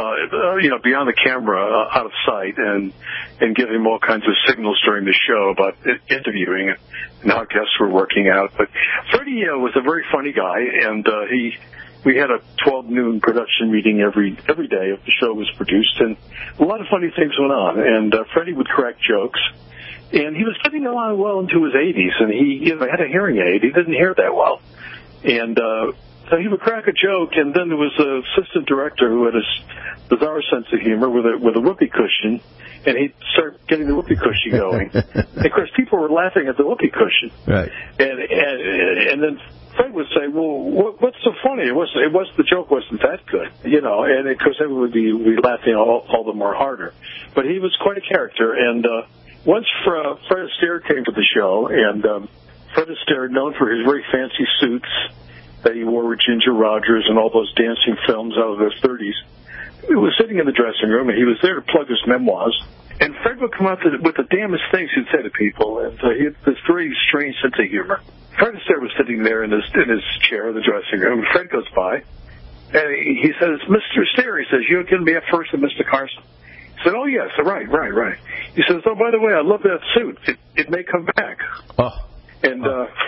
beyond the camera, out of sight, and giving him all kinds of signals during the show about interviewing and how guests were working out. But Freddie was a very funny guy, and we had a 12 noon production meeting every day if the show was produced, and a lot of funny things went on. And Freddie would crack jokes, and he was getting along well into his 80s, and he had a hearing aid. He didn't hear that well, and so he would crack a joke, and then there was an assistant director who had a bizarre sense of humor with a whoopee cushion, and he'd start getting the whoopee cushion going. And of course, people were laughing at the whoopee cushion. Right. And then Fred would say, "Well, what's so funny? The joke wasn't that good, And of course, everyone would be laughing all the more harder. But he was quite a character. And once Fred Astaire came to the show, and Fred Astaire, known for his very fancy suits that he wore with Ginger Rogers and all those dancing films out of the 30s. He was sitting in the dressing room, and he was there to plug his memoirs. And Fred would come out with the damnest things he'd say to people, and he had this very strange sense of humor. Fred Astaire was sitting there in his chair in the dressing room, and Fred goes by, and he says, "Mr. Astaire," he says, "you're going to be up first with Mr. Carson." He said, "Oh, yes, right. He says, "Oh, by the way, I love that suit. It may come back." And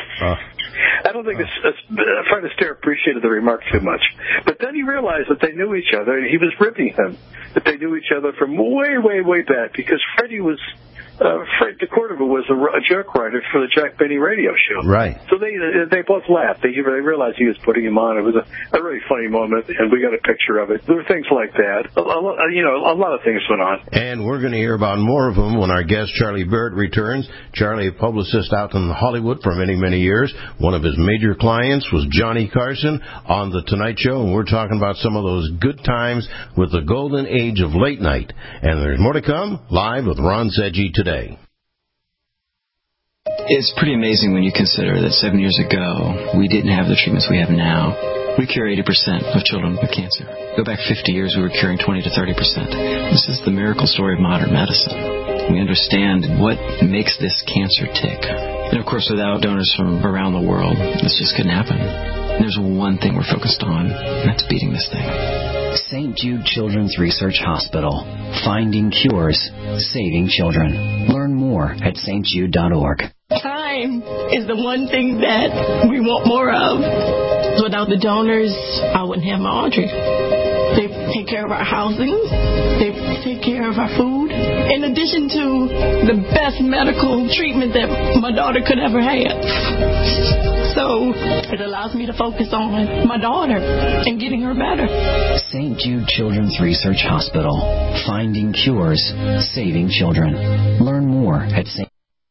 I don't think Fred Astaire appreciated the remark too much. But then he realized that they knew each other, and he was ribbing him, that they knew each other from way, way, way back, because Fred DeCordova was a joke writer for the Jack Benny radio show. Right. So they both laughed. They realized he was putting him on. It was a really funny moment, and we got a picture of it. There were things like that. A lot of things went on. And we're going to hear about more of them when our guest Charlie Barrett returns. Charlie, a publicist out in Hollywood for many, many years. One of his major clients was Johnny Carson on The Tonight Show, and we're talking about some of those good times with the golden age of late night. And there's more to come live with Ron Seggi today. It's pretty amazing when you consider that 7 years ago, we didn't have the treatments we have now. We cure 80% of children with cancer. Go back 50 years, we were curing 20 to 30%. This is the miracle story of modern medicine. We understand what makes this cancer tick. And of course, without donors from around the world, this just couldn't happen. And there's one thing we're focused on, and that's beating this thing. St. Jude Children's Research Hospital. Finding cures, saving children. Learn more at stjude.org. Time is the one thing that we want more of. Without the donors, I wouldn't have my Audrey. They take care of our housing. They take care of our food. In addition to the best medical treatment that my daughter could ever have. So it allows me to focus on my daughter and getting her better. St. Jude Children's Research Hospital. Finding cures, saving children. Learn more at St.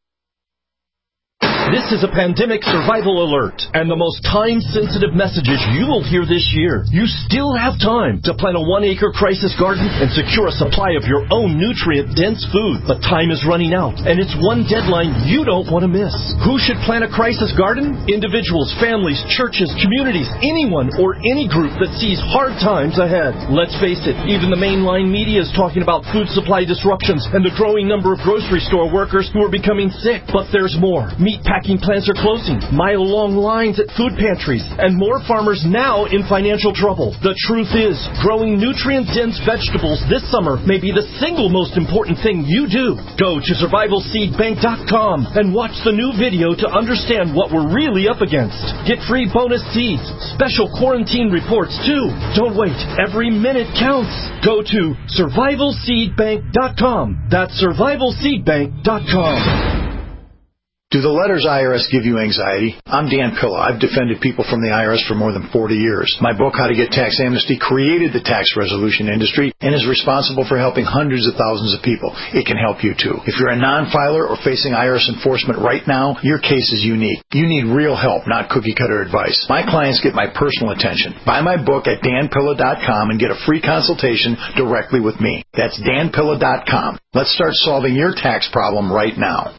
This is a pandemic survival alert, and the most time-sensitive messages you will hear this year. You still have time to plant a 1-acre crisis garden and secure a supply of your own nutrient-dense food. But time is running out, and it's one deadline you don't want to miss. Who should plant a crisis garden? Individuals, families, churches, communities, anyone or any group that sees hard times ahead. Let's face it, even the mainline media is talking about food supply disruptions and the growing number of grocery store workers who are becoming sick. But there's more. Meatpacking plants are closing, mile-long lines at food pantries, and more farmers now in financial trouble. The truth is, growing nutrient-dense vegetables this summer may be the single most important thing you do. Go to survivalseedbank.com and watch the new video to understand what we're really up against. Get free bonus seeds, special quarantine reports too. Don't wait. Every minute counts. Go to survivalseedbank.com. That's survivalseedbank.com. Do the letters IRS give you anxiety? I'm Dan Pilla. I've defended people from the IRS for more than 40 years. My book, How to Get Tax Amnesty, created the tax resolution industry and is responsible for helping hundreds of thousands of people. It can help you too. If you're a non-filer or facing IRS enforcement right now, your case is unique. You need real help, not cookie-cutter advice. My clients get my personal attention. Buy my book at danpilla.com and get a free consultation directly with me. That's danpilla.com. Let's start solving your tax problem right now.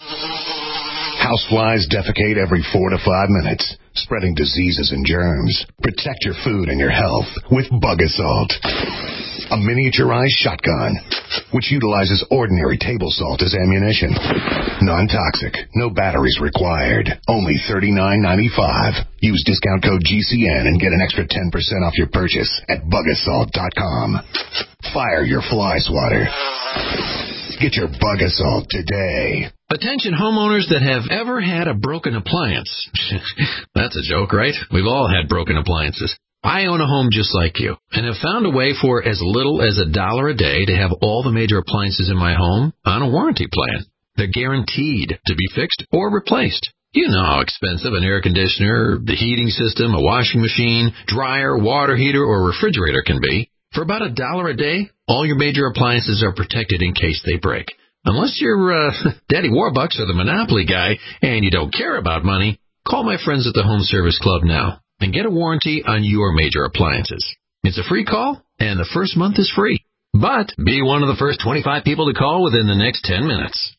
Houseflies defecate every 4 to 5 minutes, spreading diseases and germs. Protect your food and your health with Bug Assault, a miniaturized shotgun, which utilizes ordinary table salt as ammunition. Non-toxic, no batteries required, only $39.95. Use discount code GCN and get an extra 10% off your purchase at bugassault.com. Fire your fly swatter. Get your Bug Assault today. Attention homeowners that have ever had a broken appliance. That's a joke, right? We've all had broken appliances. I own a home just like you and have found a way for as little as $1 a day to have all the major appliances in my home on a warranty plan. They're guaranteed to be fixed or replaced. You know how expensive an air conditioner, the heating system, a washing machine, dryer, water heater, or refrigerator can be. For about $1 a day, all your major appliances are protected in case they break. Unless you're Daddy Warbucks or the Monopoly guy and you don't care about money, call my friends at the Home Service Club now and get a warranty on your major appliances. It's a free call, and the first month is free. But be one of the first 25 people to call within the next 10 minutes.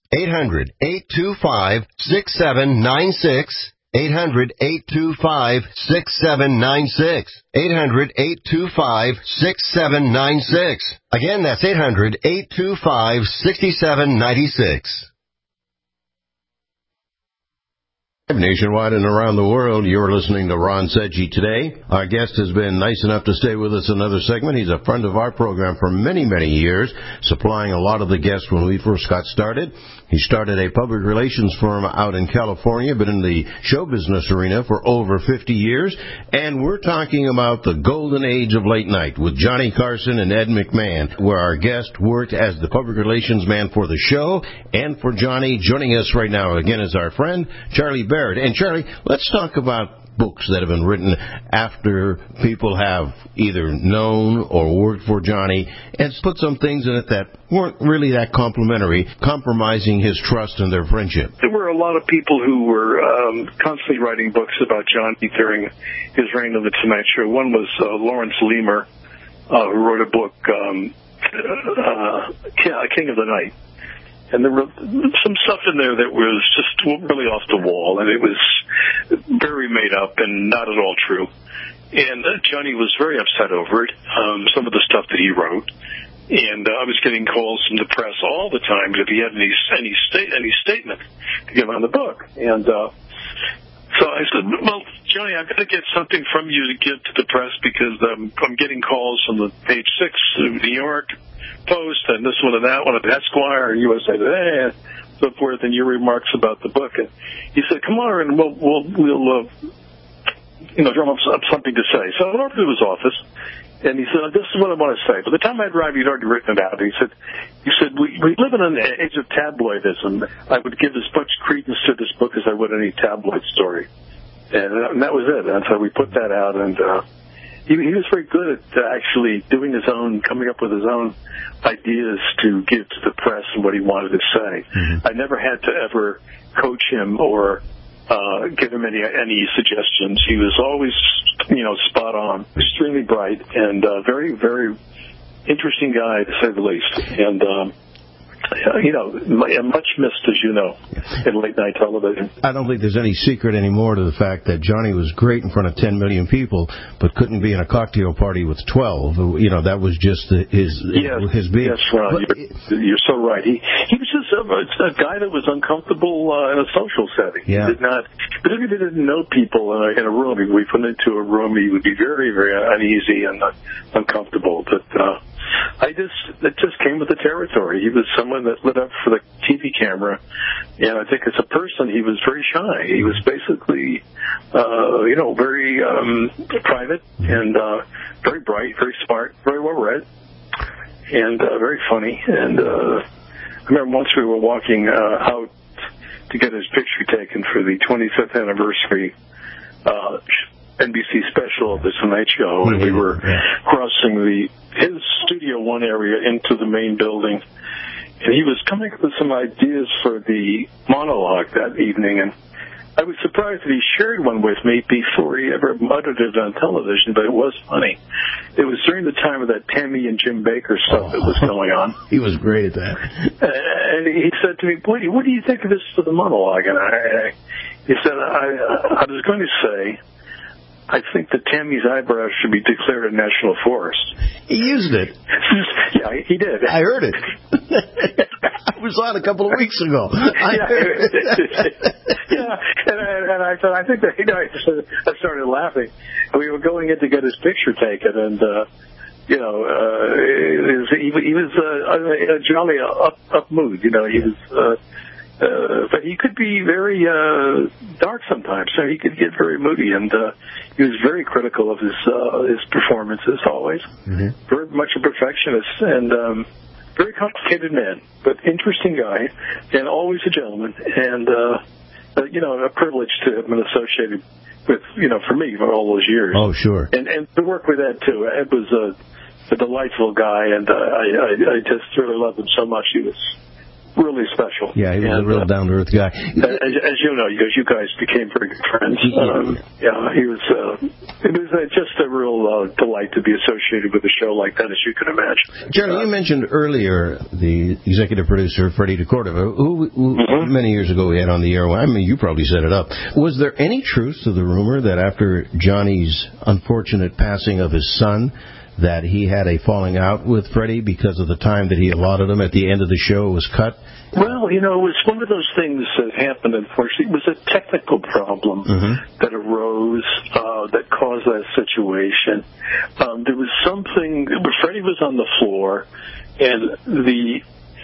800-825-6796. 800-825-6796. 800-825-6796. Again, that's 800-825-6796. Nationwide and around the world, you're listening to Ron Sedgy Today. Our guest has been nice enough to stay with us another segment. He's a friend of our program for many, many years, supplying a lot of the guests when we first got started. He started a public relations firm out in California, been in the show business arena for over 50 years, and we're talking about the golden age of late night with Johnny Carson and Ed McMahon, where our guest worked as the public relations man for the show and for Johnny. Joining us right now again is our friend, Charlie Barrett. And Charlie, let's talk about books that have been written after people have either known or worked for Johnny and put some things in it that weren't really that complimentary, compromising his trust and their friendship. There were a lot of people who were constantly writing books about Johnny during his reign of The Tonight Show. One was Lawrence Leamer, who wrote a book, King of the Night. And there were some stuff in there that was just really off the wall, and it was very made up and not at all true. And Johnny was very upset over it, some of the stuff that he wrote. And I was getting calls from the press all the time if he had any statement to give on the book. And so I said, well, Johnny, I've got to get something from you to give to the press because I'm getting calls from the Page 6 of New York Post and this one and that one at Esquire and USA Today and so forth, and your remarks about the book. And he said, come on, and we'll drum up something to say. So I went over to his office. And he said, this is what I want to say. By the time I'd arrived, he'd already written it out. He said, we live in an age of tabloidism. I would give as much credence to this book as I would any tabloid story. And that was it. And so we put that out. And he was very good at actually doing his own, coming up with his own ideas to give to the press and what he wanted to say. Mm-hmm. I never had to ever coach him or give him any suggestions. He was always, spot on, extremely bright, and very, very interesting guy, to say the least. And, much missed, as you know, in late-night television. I don't think there's any secret anymore to the fact that Johnny was great in front of 10 million people, but couldn't be in a cocktail party with 12. That was just his being. Yes, Ron, you're so right. He was just a guy that was uncomfortable in a social setting. Yeah. He did not, particularly if he didn't know people in a room. If we put him into a room, he would be very, very uneasy and uncomfortable. But it just came with the territory. He was someone that lit up for the TV camera, and I think as a person, he was very shy. He was basically, very private and very bright, very smart, very well read, and very funny. And I remember once we were walking out to get his picture taken for the 25th anniversary NBC special of the Tonight Show, and we were crossing his Studio One area into the main building, and he was coming up with some ideas for the monologue that evening, and I was surprised that he shared one with me before he ever muttered it on television, but it was funny. It was during the time of that Tammy and Jim Baker stuff that was going on. He was great at that. And he said to me, boy, what do you think of this for the monologue? And he said, I was going to say, I think that Tammy's eyebrows should be declared a national forest. He used it. Yeah, he did. I heard it. I was on a couple of weeks ago. I heard it. Yeah, and I thought, I think that, I started laughing. And we were going in to get his picture taken, and, he was a jolly up mood. He was, but he could be very dark sometimes. So he could get very moody, and he was very critical of his performances always. Mm-hmm. Very much a perfectionist and very complicated man, but interesting guy, and always a gentleman, and a privilege to have been associated with, for me, for all those years. Oh, sure. And to work with Ed too. Ed was a delightful guy, and I just really loved him so much. He was really special. Yeah, he was a real down-to-earth guy. As you know, you guys became very good friends. He was. It was just a real delight to be associated with a show like that, as you can imagine. Johnny, you mentioned earlier the executive producer, Freddie DeCordova, who many years ago we had on the air. I mean, you probably set it up. Was there any truth to the rumor that after Johnny's unfortunate passing of his son, that he had a falling out with Freddie because of the time that he allotted him at the end of the show was cut? Well, it was one of those things that happened, unfortunately. It was a technical problem that arose that caused that situation. There was something, Freddie was on the floor, and the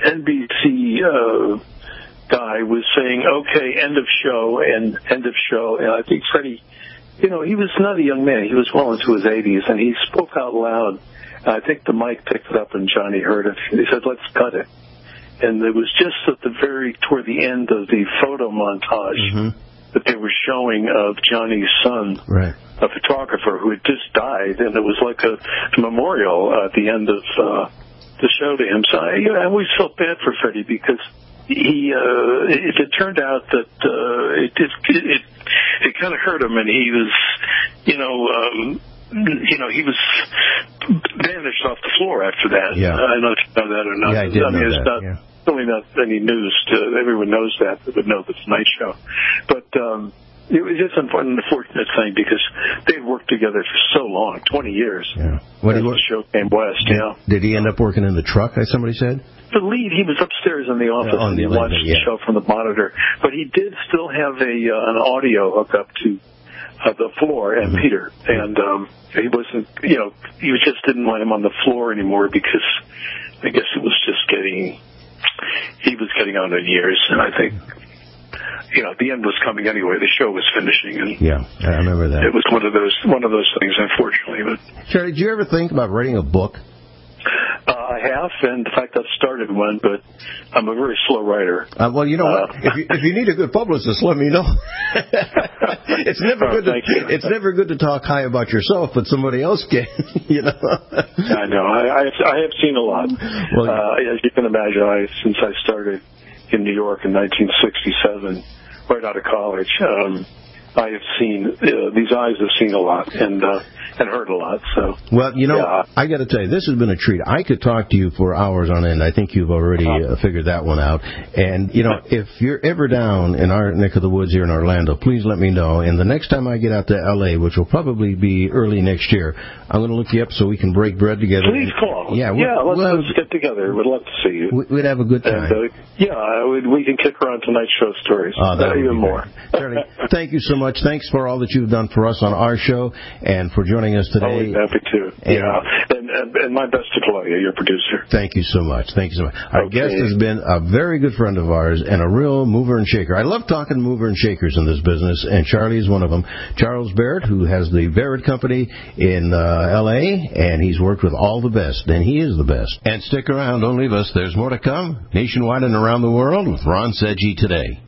NBC guy was saying, okay, end of show, and I think Freddie, he was not a young man. He was well into his 80s, and he spoke out loud. I think the mic picked it up, and Johnny heard it. He said, let's cut it. And it was just toward the end of the photo montage that they were showing of Johnny's son, a photographer who had just died, and it was like a memorial at the end of the show to him. So I always felt bad for Freddie because if it turned out that it kind of hurt him, and he was, he was banished off the floor after that. Yeah. I don't know if you know that or not. Yeah, I did know that. really not any news to everyone knows that would know the Tonight Show. But it was just an unfortunate thing because they'd worked together for so long, 20 years. Yeah. When the show came west, Did he end up working in the truck, as somebody said? The lead, he was upstairs in the office and he watched the show from the monitor. But he did still have an audio hookup to the floor and Peter. And he wasn't, he just didn't want him on the floor anymore because I guess it was just he was getting on in years. And I think, the end was coming anyway. The show was finishing. And yeah, I remember that. It was one of those things, unfortunately. But Charlie, did you ever think about writing a book? I have, and in fact, I've started one, but I'm a very slow writer. Well, you know what? If you need a good publicist, let me know. It's never good to talk high about yourself, but somebody else can. I know. I have seen a lot. Well, as you can imagine, since I started in New York in 1967, right out of college. I have seen these eyes have seen a lot and heard a lot. So well, I got to tell you, this has been a treat. I could talk to you for hours on end. I think you've already figured that one out. And if you're ever down in our neck of the woods here in Orlando, please let me know. And the next time I get out to L.A., which will probably be early next year, I'm going to look you up so we can break bread together. Please call. Yeah, let's get together. We'd love to see you. We'd have a good time. And, we can kick around Tonight Show stories. Even more. Charlie, thank you so much. Thanks for all that you've done for us on our show and for joining us today. Always happy to. And my best to Claudia, your producer. Thank you so much. Our guest has been a very good friend of ours and a real mover and shaker. I love talking mover and shakers in this business, and Charlie is one of them. Charles Barrett, who has the Barrett Company in L.A., and he's worked with all the best, and he is the best. And stick around, don't leave us. There's more to come, nationwide and around the world, with Ron Sedgy today.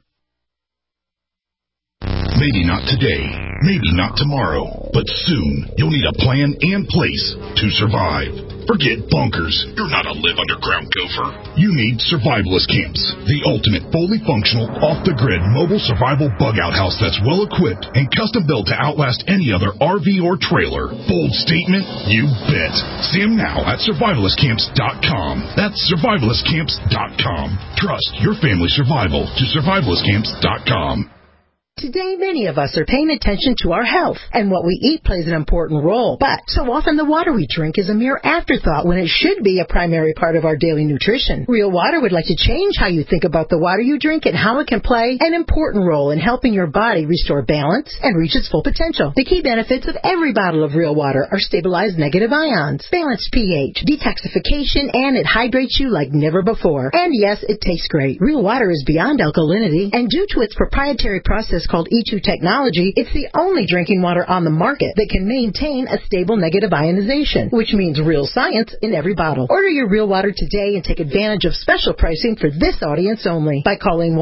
Maybe not today, maybe not tomorrow, but soon you'll need a plan and place to survive. Forget bunkers. You're not a live underground gopher. You need survivalist camps, the ultimate fully functional, off-the-grid mobile survival bug-out house that's well-equipped and custom-built to outlast any other RV or trailer. Bold statement? You bet. See them now at survivalistcamps.com. That's survivalistcamps.com. Trust your family survival to survivalistcamps.com. Today, many of us are paying attention to our health, and what we eat plays an important role. But so often the water we drink is a mere afterthought when it should be a primary part of our daily nutrition. Real Water would like to change how you think about the water you drink and how it can play an important role in helping your body restore balance and reach its full potential. The key benefits of every bottle of Real Water are stabilized negative ions, balanced pH, detoxification, and it hydrates you like never before. And yes, it tastes great. Real Water is beyond alkalinity, and due to its proprietary process called E2 technology, it's the only drinking water on the market that can maintain a stable negative ionization, which means real science in every bottle. Order your Real Water today and take advantage of special pricing for this audience only by calling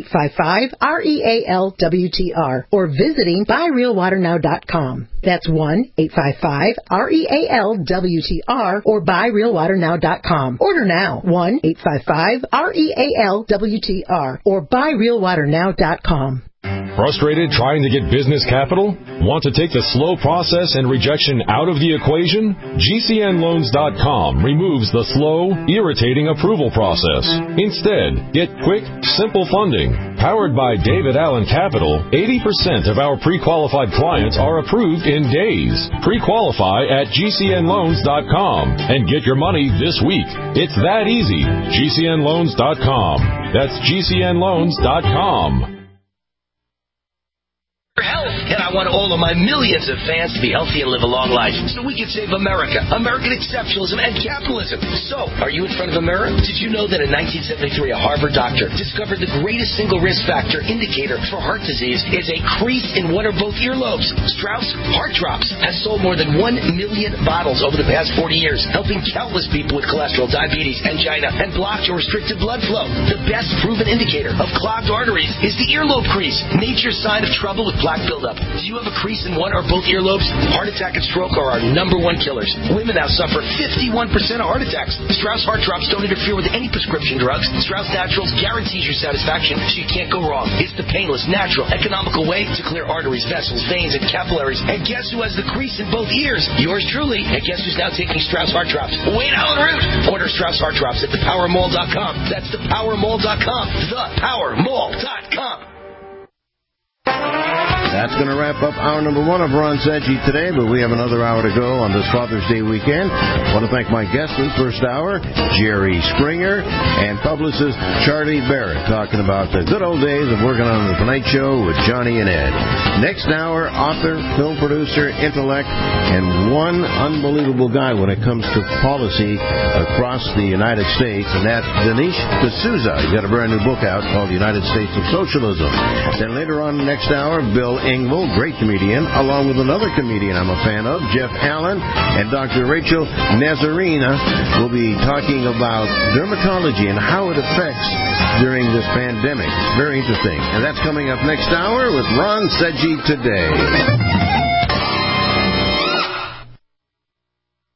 1-855-REAL-WTR or visiting buyrealwaternow.com. That's 1-855-REAL-WTR or buyrealwaternow.com. Order now. 1-855-REAL-WTR or buyrealwaternow.com. Frustrated trying to get business capital? Want to take the slow process and rejection out of the equation? GCNloans.com removes the slow, irritating approval process. Instead, get quick, simple funding. Powered by David Allen Capital, 80% of our pre-qualified clients are approved in days. Pre-qualify at GCNloans.com and get your money this week. It's that easy. GCNloans.com. That's GCNloans.com. Health, and I want all of my millions of fans to be healthy and live a long life so we can save America, American exceptionalism, and capitalism. So, are you in front of a mirror? Did you know that in 1973 a Harvard doctor discovered the greatest single risk factor indicator for heart disease is a crease in one or both earlobes? Strauss Heart Drops has sold more than 1 million bottles over the past 40 years, helping countless people with cholesterol, diabetes, angina, and blocked or restricted blood flow. The best proven indicator of clogged arteries is the earlobe crease, nature's sign of trouble with plaque buildup. Do you have a crease in one or both earlobes? Heart attack and stroke are our number one killers. Women now suffer 51% of heart attacks. Strauss Heart Drops don't interfere with any prescription drugs. Strauss Naturals guarantees your satisfaction, so you can't go wrong. It's the painless, natural, economical way to clear arteries, vessels, veins, and capillaries. And guess who has the crease in both ears? Yours truly. And guess who's now taking Strauss Heart Drops? Wayne Allen Root. Order Strauss Heart Drops at thepowermall.com. That's thepowermall.com. Thepowermall.com. That's going to wrap up hour number one of Ron Sedgy today, but we have another hour to go on this Father's Day weekend. I want to thank my guests in the first hour, Jerry Springer and publicist Charlie Barrett, talking about the good old days of working on The Tonight Show with Johnny and Ed. Next hour, author, film producer, intellect, and one unbelievable guy when it comes to policy across the United States, and that's Dinesh D'Souza. He's got a brand new book out called The United States of Socialism. Then later on next hour, Bill Engvall, great comedian, along with another comedian I'm a fan of, Jeff Allen, and Dr. Rachel Nazarena will be talking about dermatology and how it affects during this pandemic. Very interesting. And that's coming up next hour with Ron Sedgy Today.